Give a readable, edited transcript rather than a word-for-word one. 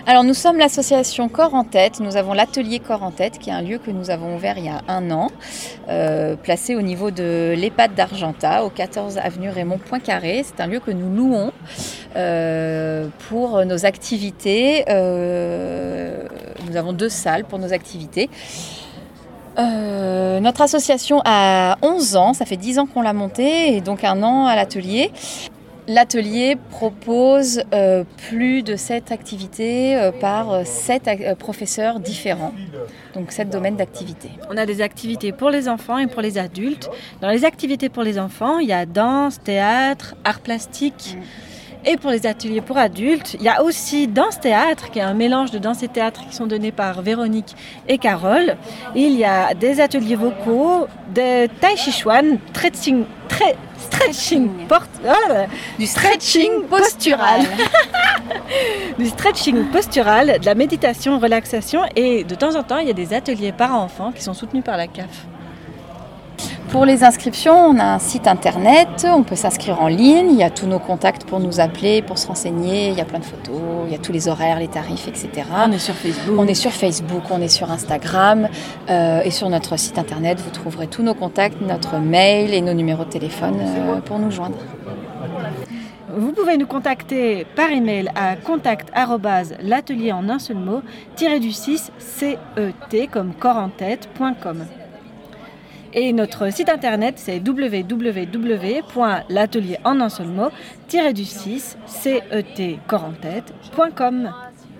Alors nous sommes l'association Corps en Tête, nous avons l'atelier Corps en Tête qui est un lieu que nous avons ouvert il y a 1 an, placé au niveau de l'EHPAD d'Argentat, au 14 avenue Raymond Poincaré. C'est un lieu que nous louons pour nos activités. Nous avons 2 salles pour nos activités. Notre association a 11 ans, ça fait 10 ans qu'on l'a montée et donc 1 an à l'atelier. L'atelier propose plus de 7 activités par 7 professeurs différents, donc 7 domaines d'activité. On a des activités pour les enfants et pour les adultes. Dans les activités pour les enfants, il y a danse, théâtre, arts plastiques. Et pour les ateliers pour adultes, il y a aussi danse-théâtre, qui est un mélange de danse et théâtre qui sont donnés par Véronique et Carole. Et il y a des ateliers vocaux, de tai chi chuan, du stretching postural. Du stretching postural, de la méditation, relaxation. Et de temps en temps, il y a des ateliers parents-enfants qui sont soutenus par la CAF. Pour les inscriptions, on a un site internet, on peut s'inscrire en ligne, il y a tous nos contacts pour nous appeler, pour se renseigner, il y a plein de photos, il y a tous les horaires, les tarifs, etc. On est sur Facebook. On est sur Facebook, on est sur Instagram et sur notre site internet, vous trouverez tous nos contacts, notre mail et nos numéros de téléphone pour nous joindre. Vous pouvez nous contacter par email à contact@l'atelier en un seul mot -du6 cet comme corps-en-tête.com. Et notre site internet, c'est www.l'atelier en un seul mot -du6 cet corps-en-tête.com.